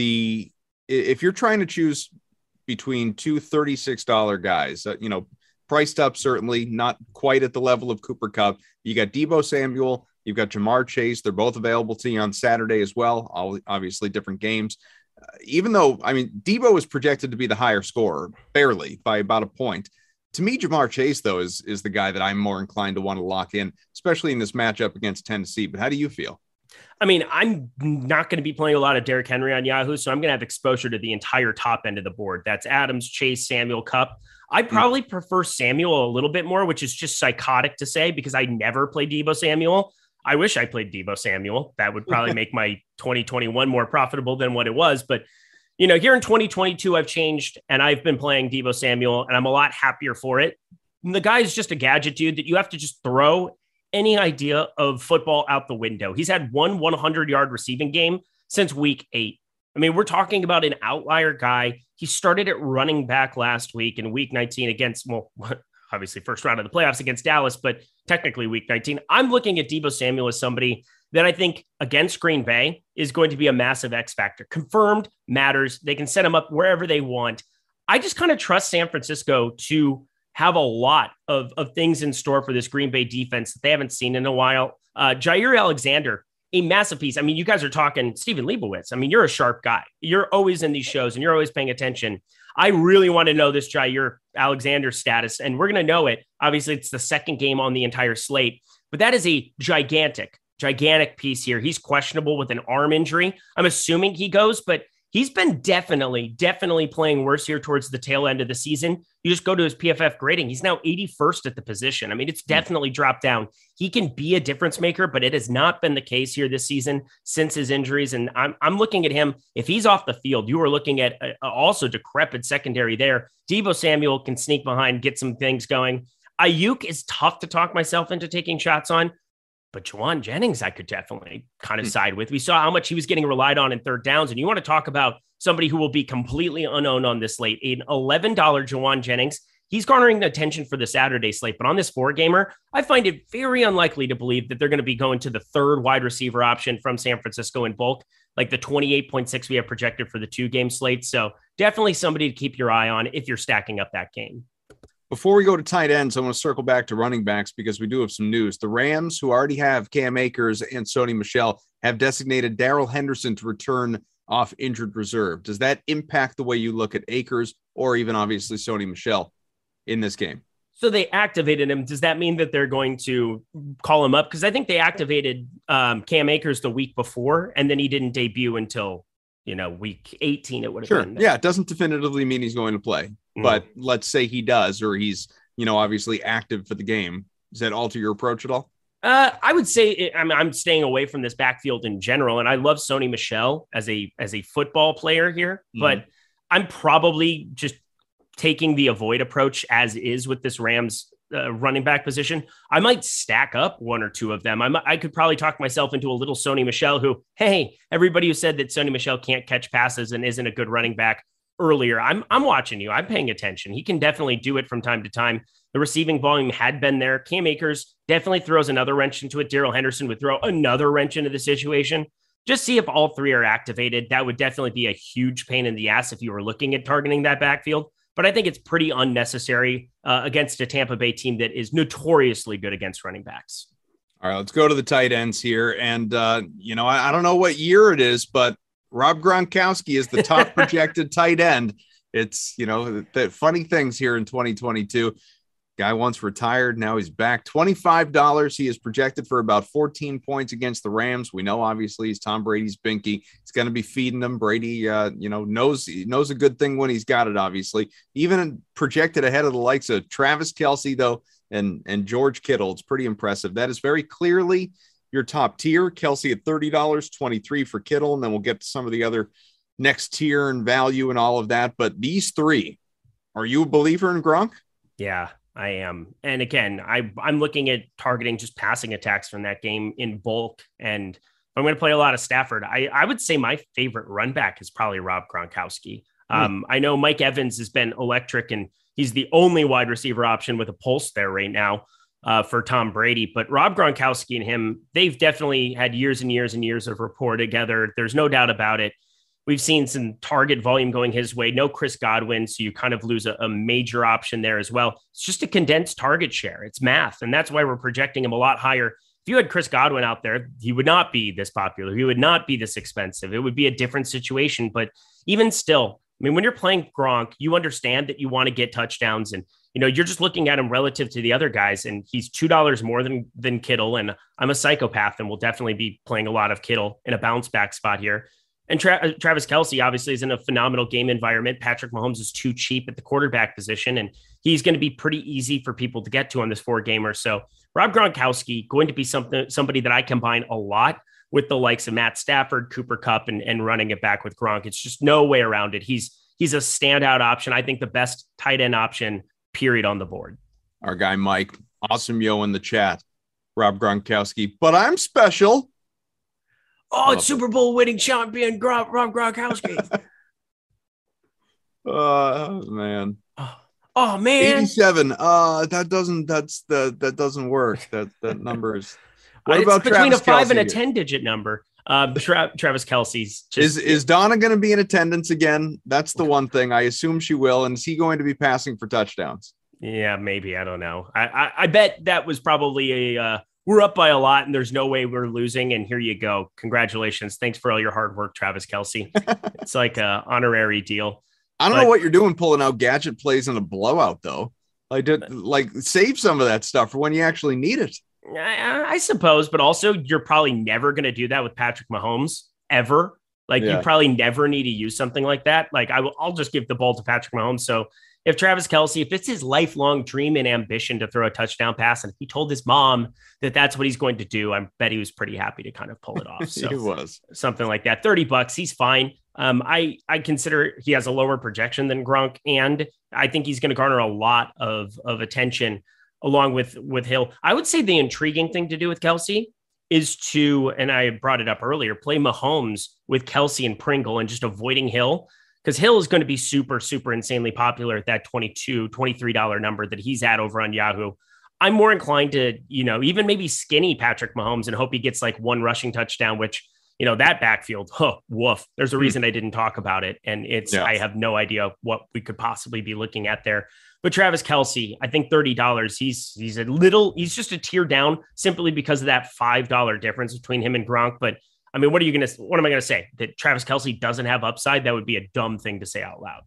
if you're trying to choose between 2 $36 guys, priced up, certainly not quite at the level of Cooper Kupp. You got Deebo Samuel, you've got Jamar Chase. They're both available to you on Saturday as well. All obviously different games. Even though, Deebo is projected to be the higher scorer, barely by about a point. To me, Jamar Chase, though, is the guy that I'm more inclined to want to lock in, especially in this matchup against Tennessee. But how do you feel? I'm not going to be playing a lot of Derrick Henry on Yahoo, so I'm going to have exposure to the entire top end of the board. That's Adams, Chase, Samuel, Kupp. I probably prefer Samuel a little bit more, which is just psychotic to say because I never played Deebo Samuel. I wish I played Deebo Samuel. That would probably make my 2021 more profitable than what it was. But, here in 2022, I've changed and I've been playing Deebo Samuel and I'm a lot happier for it. And the guy is just a gadget dude that you have to just throw any idea of football out the window. He's had one 100-yard receiving game since week 8. I mean, we're talking about an outlier guy. He started at running back last week in week 19 against, well, obviously first round of the playoffs against Dallas, but technically week 19. I'm looking at Deebo Samuel as somebody that I think against Green Bay is going to be a massive X factor. Confirmed, matters. They can set him up wherever they want. I just kind of trust San Francisco to have a lot of things in store for this Green Bay defense that they haven't seen in a while. Jair Alexander, a massive piece. I mean, you guys are talking Stephen Leibowitz. I mean, you're a sharp guy. You're always in these shows and you're always paying attention. I really want to know this Jair Alexander status, and we're going to know it. Obviously, it's the second game on the entire slate, but that is a gigantic piece here. He's questionable with an arm injury. I'm assuming he goes, but he's been definitely playing worse here towards the tail end of the season. You just go to his PFF grading. He's now 81st at the position. I mean, it's definitely dropped down. He can be a difference maker, but it has not been the case here this season since his injuries. And I'm looking at him. If he's off the field, you are looking at also decrepit secondary there. Deebo Samuel can sneak behind, get some things going. Ayuk is tough to talk myself into taking shots on. But Jauan Jennings, I could definitely kind of side with. We saw how much he was getting relied on in third downs. And you want to talk about somebody who will be completely unknown on this slate. An $11 Jauan Jennings. He's garnering the attention for the Saturday slate. But on this 4-gamer, I find it very unlikely to believe that they're going to be going to the third wide receiver option from San Francisco in bulk, like the 28.6 we have projected for the 2-game slate. So definitely somebody to keep your eye on if you're stacking up that game. Before we go to tight ends, I want to circle back to running backs because we do have some news. The Rams, who already have Cam Akers and Sony Michel, have designated Darrell Henderson to return off injured reserve. Does that impact the way you look at Akers or even obviously Sony Michel in this game? So they activated him. Does that mean that they're going to call him up? Because I think they activated Cam Akers the week before, and then he didn't debut until, week 18. It would have been. Yeah, it doesn't definitively mean he's going to play. But let's say he does, or he's, obviously active for the game. Does that alter your approach at all? I would say I'm staying away from this backfield in general, and I love Sony Michel as a football player here, but I'm probably just taking the avoid approach as is with this Rams running back position. I might stack up one or two of them. I could probably talk myself into a little Sony Michel who, hey, everybody who said that Sony Michel can't catch passes and isn't a good running back earlier, I'm watching you. I'm paying attention. He can definitely do it from time to time. The receiving volume had been there. Cam Akers definitely throws another wrench into it. Darrell Henderson would throw another wrench into the situation. Just see if all three are activated. That would definitely be a huge pain in the ass if you were looking at targeting that backfield. But I think it's pretty unnecessary against a Tampa Bay team that is notoriously good against running backs. All right, let's go to the tight ends here. And, I don't know what year it is, but Rob Gronkowski is the top projected tight end. It's, the funny things here in 2022. Guy once retired. Now he's back. $25. He is projected for about 14 points against the Rams. We know, obviously, he's Tom Brady's binky. He's going to be feeding them. Brady, knows a good thing when he's got it, obviously. Even projected ahead of the likes of Travis Kelce, though, and George Kittle. It's pretty impressive. That is very clearly your top tier. Kelce at $30, $23 for Kittle, and then we'll get to some of the other next tier and value and all of that. But these three, are you a believer in Gronk? Yeah, I am. And again, I'm looking at targeting just passing attacks from that game in bulk. And I'm going to play a lot of Stafford. I would say my favorite run back is probably Rob Gronkowski. I know Mike Evans has been electric, and he's the only wide receiver option with a pulse there right now for Tom Brady. But Rob Gronkowski and him, they've definitely had years and years and years of rapport together. There's no doubt about it. We've seen some target volume going his way. No Chris Godwin, so you kind of lose a major option there as well. It's just a condensed target share. It's math, and that's why we're projecting him a lot higher. If you had Chris Godwin out there, he would not be this popular. He would not be this expensive. It would be a different situation. But even still, I mean, when you're playing Gronk, you understand that you want to get touchdowns, and you're just looking at him relative to the other guys, and he's $2 more than Kittle. And I'm a psychopath, and will definitely be playing a lot of Kittle in a bounce back spot here. And Travis Kelce obviously is in a phenomenal game environment. Patrick Mahomes is too cheap at the quarterback position, and he's going to be pretty easy for people to get to on this 4-gamer. So Rob Gronkowski going to be somebody that I combine a lot with the likes of Matt Stafford, Cooper Kupp, and running it back with Gronk. It's just no way around it. He's a standout option. I think the best tight end option, period, on the board. Our guy, Mike, awesome yo in the chat. Rob Gronkowski, but I'm special. Oh, it's Super Bowl winning champion Rob Gronkowski. Man. Oh man. 87. That doesn't work. That number is. What about between Travis a 5 Kelce and a here? 10-digit number? Travis Kelce's is Donna going to be in attendance again? That's the one thing. I assume she will. And is he going to be passing for touchdowns? Yeah, maybe. I don't know. I bet that was probably we're up by a lot and there's no way we're losing. And here you go. Congratulations. Thanks for all your hard work, Travis Kelce. It's like a honorary deal. I don't know what you're doing pulling out gadget plays in a blowout, though. Save some of that stuff for when you actually need it. I suppose, but also you're probably never going to do that with Patrick Mahomes ever. You probably never need to use something like that. I'll just give the ball to Patrick Mahomes. So if Travis Kelce, if it's his lifelong dream and ambition to throw a touchdown pass, and he told his mom that that's what he's going to do, I bet he was pretty happy to kind of pull it off. So he was something like that. $30, he's fine. I consider he has a lower projection than Gronk, and I think he's going to garner a lot of attention along with Hill. I would say the intriguing thing to do with Kelce is to, and I brought it up earlier, play Mahomes with Kelce and Pringle and just avoiding Hill, because Hill is going to be super, super insanely popular at that $23 number that he's at over on Yahoo. I'm more inclined to, even maybe skinny Patrick Mahomes and hope he gets one rushing touchdown, which, that backfield, woof. There's a reason I didn't talk about it. And I have no idea what we could possibly be looking at there. But Travis Kelce, I think $30, he's just a tier down simply because of that $5 difference between him and Gronk. But I mean, what am I going to say? That Travis Kelce doesn't have upside? That would be a dumb thing to say out loud.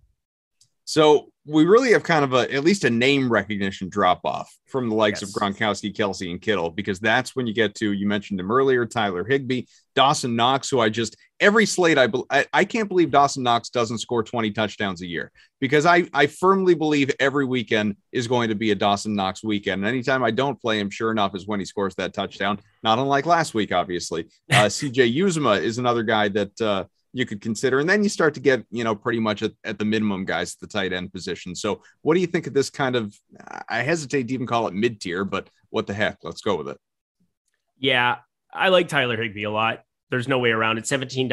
So we really have kind of at least a name recognition drop off from the likes of Gronkowski, Kelce, and Kittle, because that's when you get to, you mentioned him earlier, Tyler Higbee, Dawson Knox, who every slate, I can't believe Dawson Knox doesn't score 20 touchdowns a year, because I firmly believe every weekend is going to be a Dawson Knox weekend. And anytime I don't play him, sure enough, is when he scores that touchdown. Not unlike last week, obviously. CJ Uzomah is another guy that, you could consider. And then you start to get, pretty much at the minimum guys at the tight end position. So what do you think of this kind of, I hesitate to even call it mid-tier, but what the heck, let's go with it. Yeah. I like Tyler Higbee a lot. There's no way around it. $17,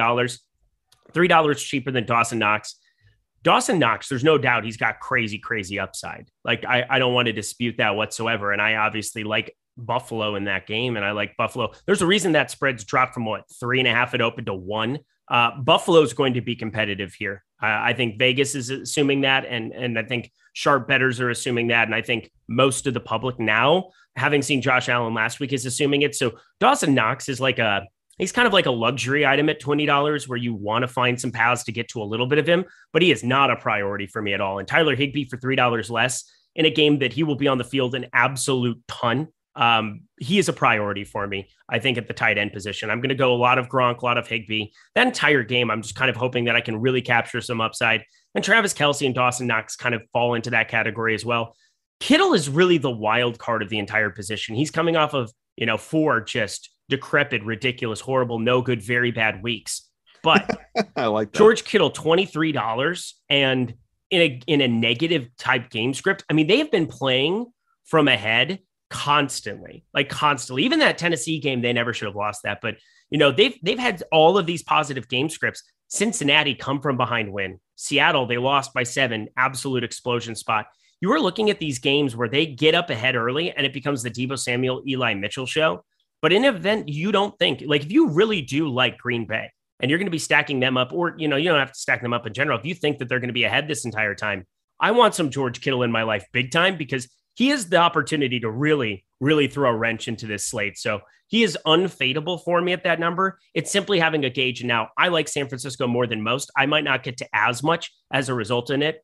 $3 cheaper than Dawson Knox. Dawson Knox, there's no doubt he's got crazy, crazy upside. I don't want to dispute that whatsoever. And I obviously like Buffalo in that game. And I like Buffalo. There's a reason that spread's dropped from 3.5 it open to 1. Buffalo is going to be competitive here. I think Vegas is assuming that. And I think sharp bettors are assuming that. And I think most of the public now, having seen Josh Allen last week, is assuming it. So Dawson Knox is he's kind of like a luxury item at $20 where you want to find some paths to get to a little bit of him, but he is not a priority for me at all. And Tyler Higbee for $3 less in a game that he will be on the field an absolute ton. He is a priority for me, I think, at the tight end position. I'm going to go a lot of Gronk, a lot of Higbee. That entire game, I'm just kind of hoping that I can really capture some upside. And Travis Kelce and Dawson Knox kind of fall into that category as well. Kittle is really the wild card of the entire position. He's coming off of, 4 just decrepit, ridiculous, horrible, no good, very bad weeks. But I like that. George Kittle, $23 and in a negative type game script. I mean, they have been playing from ahead constantly. Even that Tennessee game, they never should have lost that. But, they've had all of these positive game scripts. Cincinnati come from behind win. Seattle, they lost by 7, absolute explosion spot. You are looking at these games where they get up ahead early and it becomes the Deebo Samuel, Eli Mitchell show. But in an event, you don't think, if you really do like Green Bay and you're going to be stacking them up, or, you don't have to stack them up in general. If you think that they're going to be ahead this entire time, I want some George Kittle in my life big time, because he has the opportunity to really, really throw a wrench into this slate. So he is unfadable for me at that number. It's simply having a gauge. And now I like San Francisco more than most. I might not get to as much as a result of it,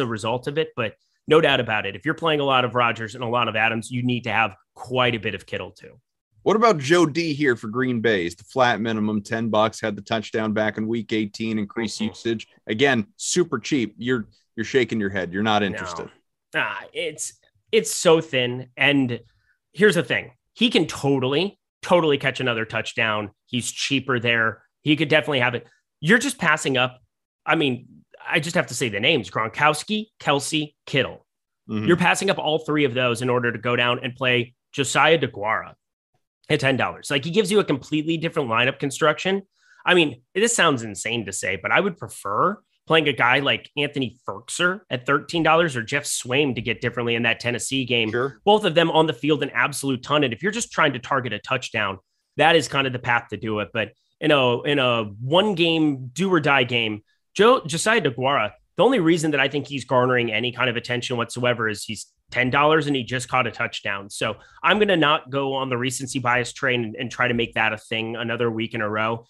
but no doubt about it. If you're playing a lot of Rodgers and a lot of Adams, you need to have quite a bit of Kittle too. What about Joe D here for Green Bay? Is the flat minimum $10, had the touchdown back in week 18, increased usage. Again, super cheap. You're shaking your head. You're not interested. No. It's so thin. And here's the thing. He can totally catch another touchdown. He's cheaper there. He could definitely have it. You're just passing up. I mean, I just have to say the names: Gronkowski, Kelce, Kittle. Mm-hmm. You're passing up all 3 of those in order to go down and play Josiah DeGuara. at $10. Like, he gives you a completely different lineup construction. I mean, this sounds insane to say, but I would prefer playing a guy like Anthony Firkser at $13 or Jeff Swaim to get differently in that Tennessee game. Sure. Both of them on the field an absolute ton. And if you're just trying to target a touchdown, that is kind of the path to do it. But in a one game do or die game, Josiah DeGuara, the only reason that I think he's garnering any kind of attention whatsoever is he's $10 and he just caught a touchdown. So I'm going to not go on the recency bias train and try to make that a thing another week in a row.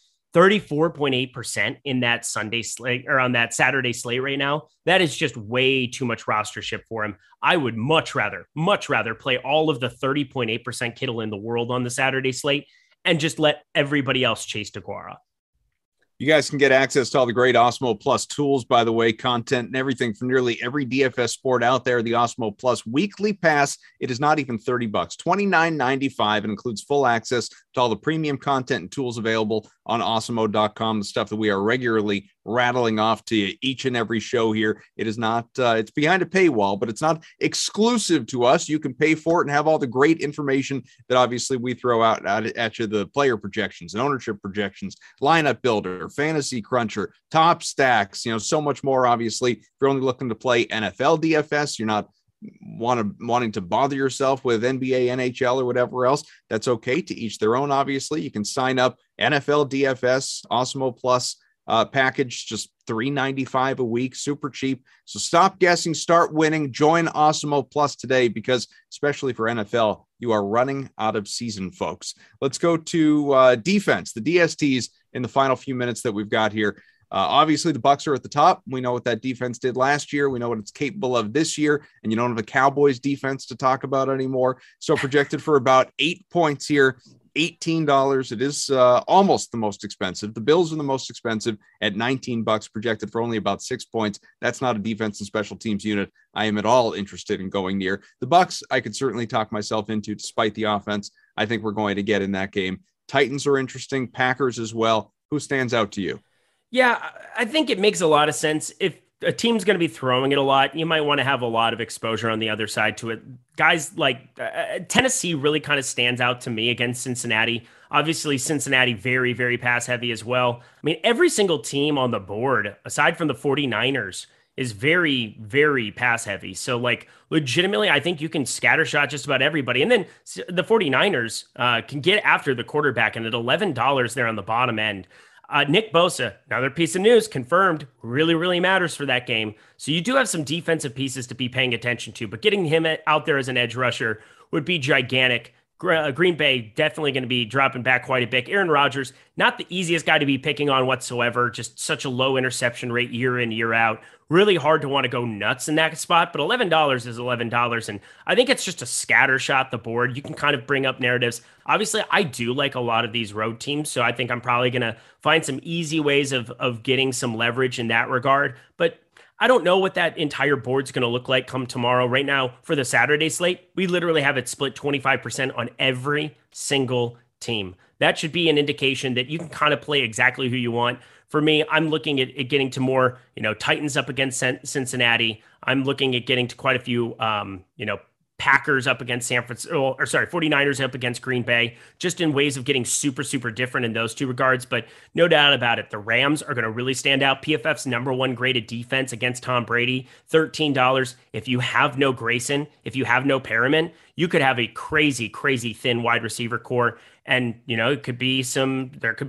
34.8% in that Sunday slate or on that Saturday slate right now. That is just way too much rostership for him. I would much rather play all of the 30.8% Kittle in the world on the Saturday slate and just let everybody else chase DeGuara. You guys can get access to all the great Awesemo Plus tools, by the way, content and everything from nearly every DFS sport out there. The Awesemo Plus weekly pass, it is not even $30, $29.95. It includes full access to all the premium content and tools available on awesemo.com, the stuff that we are regularly rattling off to you each and every show here. It is not, it's behind a paywall, but it's not exclusive to us. You can pay for it and have all the great information that obviously we throw out at you, the player projections and ownership projections, lineup builder, fantasy cruncher, top stacks, so much more. Obviously, if you're only looking to play NFL DFS, you're not wanting to bother yourself with NBA, NHL, or whatever else, that's okay. To each their own. Obviously, you can sign up NFL DFS, Awesemo Plus package, just $3.95 a week, super cheap. So stop guessing, start winning, join Awesemo Plus today, because especially for NFL, you are running out of season, folks. Let's go to defense, the DSTs, in the final few minutes that we've got here. Obviously, the Bucs are at the top. We know what that defense did last year. We know what it's capable of this year, and you don't have a Cowboys defense to talk about anymore. So projected for about 8 points here, $18. It is almost the most expensive. The Bills are the most expensive at $19, projected for only about 6 points. That's not a defense and special teams unit I am at all interested in going near. The Bucs, I could certainly talk myself into, despite the offense I think we're going to get in that game. Titans are interesting, Packers as well. Who stands out to you? Yeah, I think it makes a lot of sense. If a team's going to be throwing it a lot, you might want to have a lot of exposure on the other side to it. Guys like Tennessee really kind of stands out to me against Cincinnati. Obviously, Cincinnati very, very pass heavy as well. I mean, every single team on the board, aside from the 49ers, is very, very pass heavy. So like legitimately, I think you can scattershot just about everybody. And then the 49ers can get after the quarterback, and at $11 there on the bottom end. Nick Bosa, another piece of news, confirmed, really, really matters for that game. So you do have some defensive pieces to be paying attention to, but getting him out there as an edge rusher would be gigantic. Green Bay definitely going to be dropping back quite a bit. Aaron Rodgers, not the easiest guy to be picking on whatsoever, just such a low interception rate year in, year out. Really hard to want to go nuts in that spot, but $11 is $11, and I think it's just a scatter shot the board. You can kind of bring up narratives. Obviously, I do like a lot of these road teams, so I think I'm probably going to find some easy ways of getting some leverage in that regard, but I don't know what that entire board's going to look like come tomorrow. Right now, for the Saturday slate, we literally have it split 25% on every single team. That should be an indication that you can kind of play exactly who you want. For me, I'm looking at getting to more, Titans up against Cincinnati. I'm looking at getting to quite a few, Packers up against 49ers up against Green Bay, just in ways of getting super, super different in those two regards. But no doubt about it, the Rams are going to really stand out. PFF's #1 graded defense against Tom Brady, $13. If you have no Grayson, if you have no Perriman, you could have a crazy, crazy thin wide receiver core. And, there could be some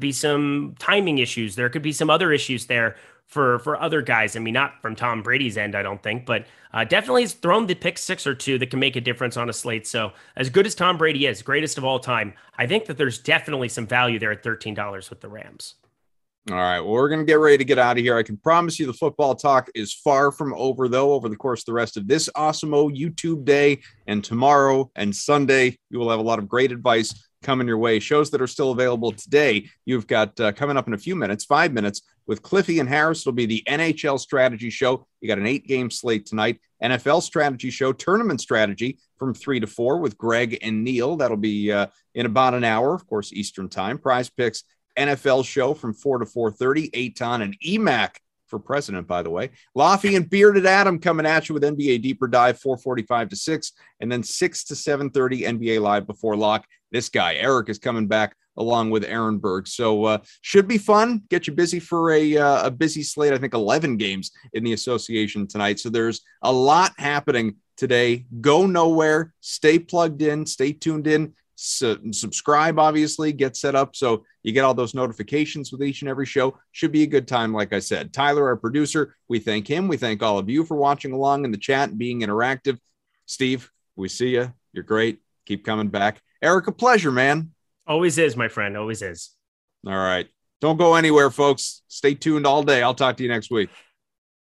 timing issues. There could be some other issues there for other guys. I mean, not from Tom Brady's end, I don't think, but definitely has thrown the pick 6 or 2 that can make a difference on a slate. So as good as Tom Brady is, greatest of all time, I think that there's definitely some value there at $13 with the Rams. All right, well, we're going to get ready to get out of here. I can promise you the football talk is far from over, though. Over the course of the rest of this Awesemo YouTube day and tomorrow and Sunday, you will have a lot of great advice coming your way. Shows that are still available today. You've got coming up in a few minutes, 5 minutes, with Cliffy and Harris. It'll be the NHL strategy show. You got an 8-game slate tonight. NFL strategy show, tournament strategy from 3 to 4 with Greg and Neil. That'll be in about an hour, of course, Eastern time. Prize Picks NFL show from 4 to 4:30. Eitan and EMAC for president, by the way. Laffy and Bearded Adam coming at you with NBA Deeper Dive, 4:45 to 6, and then 6 to 7:30 NBA Live before lock. This guy, Eric, is coming back along with Aaron Berg. So should be fun. Get you busy for a busy slate. I think 11 games in the association tonight. So there's a lot happening today. Go nowhere. Stay plugged in. Stay tuned in. Subscribe, obviously. Get set up so you get all those notifications with each and every show. Should be a good time, like I said. Tyler, our producer, we thank him. We thank all of you for watching along in the chat and being interactive. Steve, we see you. You're great. Keep coming back. Eric, a pleasure, man. Always is, my friend. Always is. All right. Don't go anywhere, folks. Stay tuned all day. I'll talk to you next week.